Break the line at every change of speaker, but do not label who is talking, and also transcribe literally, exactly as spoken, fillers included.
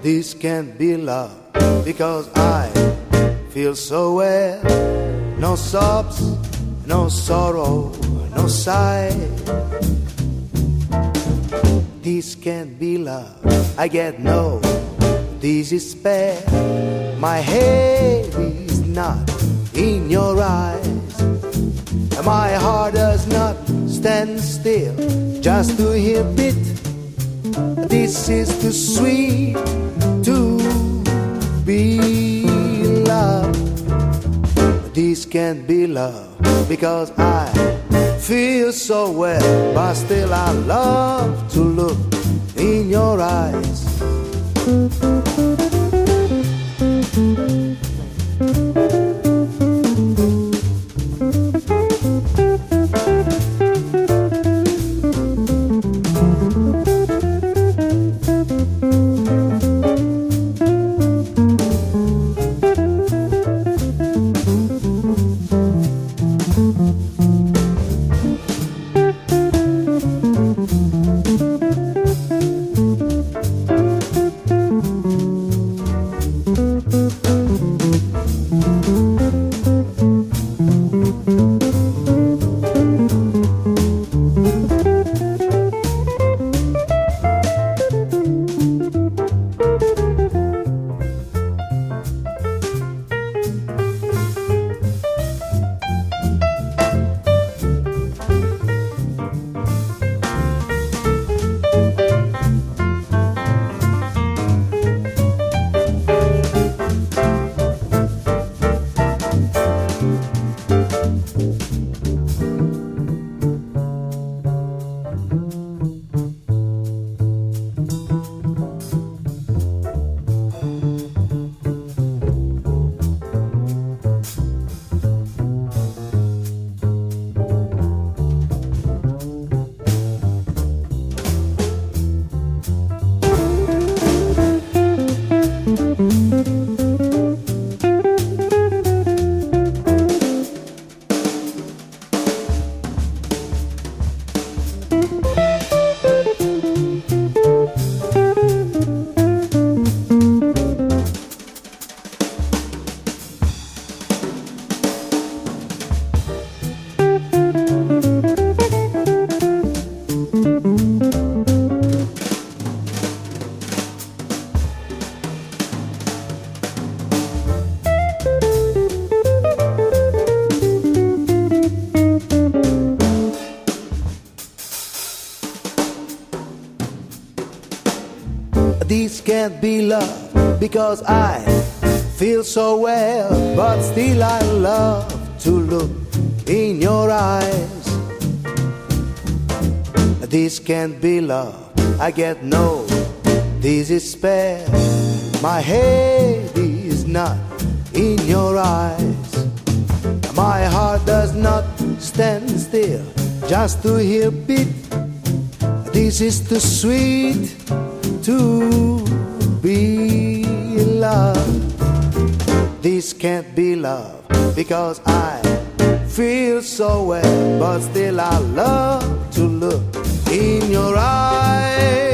this can't be love, because I feel so well. No sobs, no sorrow, no sigh. This can't be love, I get no despair. My head is not in your eyes, and my heart does not stand still just to hear beat. This is too sweet to be love. This can't be love, because I feel so well, but still I love to look in your eyes. This can't be love, because I feel so well, but still I love to look in your eyes. This can't be love, I get no despair. My head is not in your eyes, my heart does not stand still just to hear beat. This is too sweet to be love. This can't be love, because I feel so well, but still I love to look in your eyes.